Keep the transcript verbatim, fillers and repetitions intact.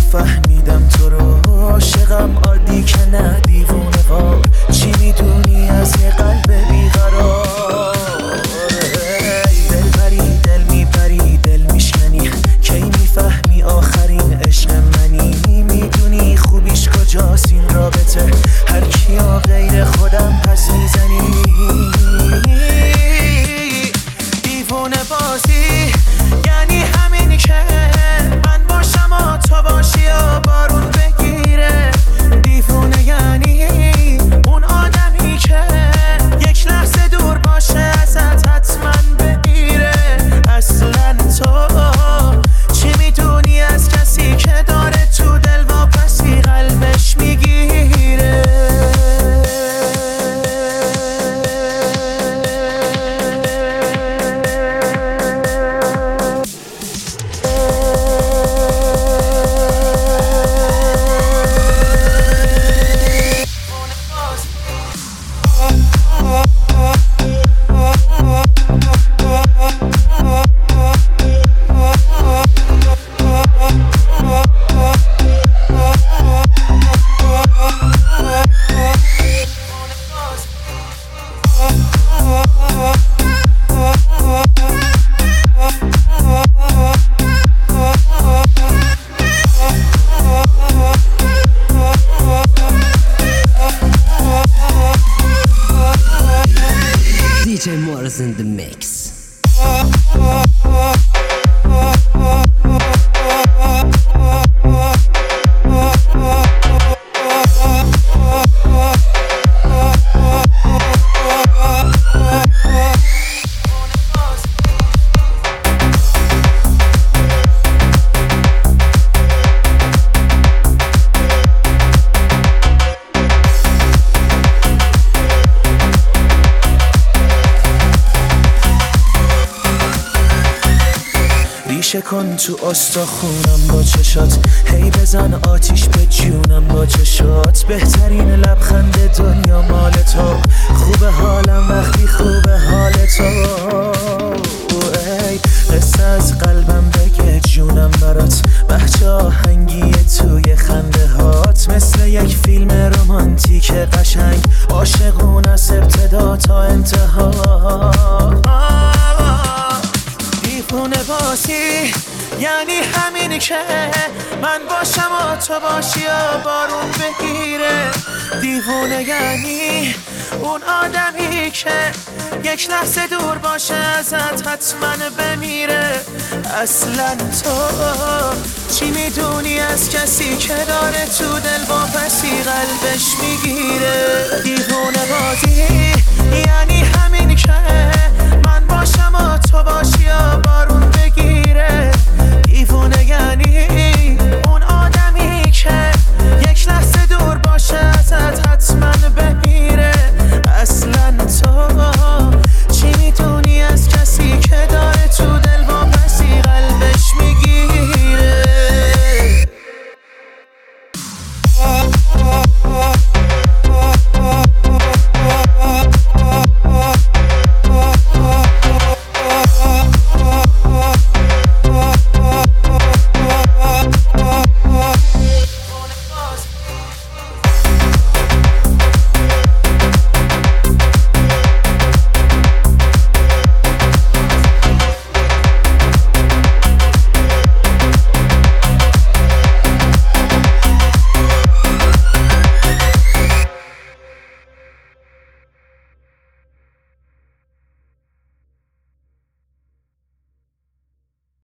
فهمیدم تو رو عاشقم عادی که نه دیوونه ها چی میدونی از یه قلب بیقرار دل بری دل میبری دل میشکنی کی میفهمی آخرین عشق منی میدونی خوبیش کجاست این رابطه هر کیا غیر خودم پس میزنی دیوونه بازی یعنی همین که من باشم و تو باشی و بارون بگیره دیوونه یعنی اون آدمی که یک لحظه دور باشه ازت حتما بمیره اصلا تو چی میدونی از کسی که داره تو دل واپسی قلبش میگیره D J Morris in the mix. ریشه کن تو استخونم با چشات هی بزن آتیش به جونم با چشات بهترین لبخند دنیا مال تو خوبه حالم وقتی خوبه حال تو ای قصه از قلبم بگه جونم برات بچه آهنگی توی خنده هات مثل یک فیلم رمانتیک قشنگ عاشقون از ابتدا تا انتها دیوونه بازی یعنی همینی که من باشم و تو باشی و بارون بگیره دیوونه یعنی اون آدمی که یک لحظه دور باشه ازت حتما بمیره اصلا تو چی میدونی از کسی که داره تو دل واپسی قلبش میگیره دیوونه بازی یعنی همینی که من باشم و تو باشی و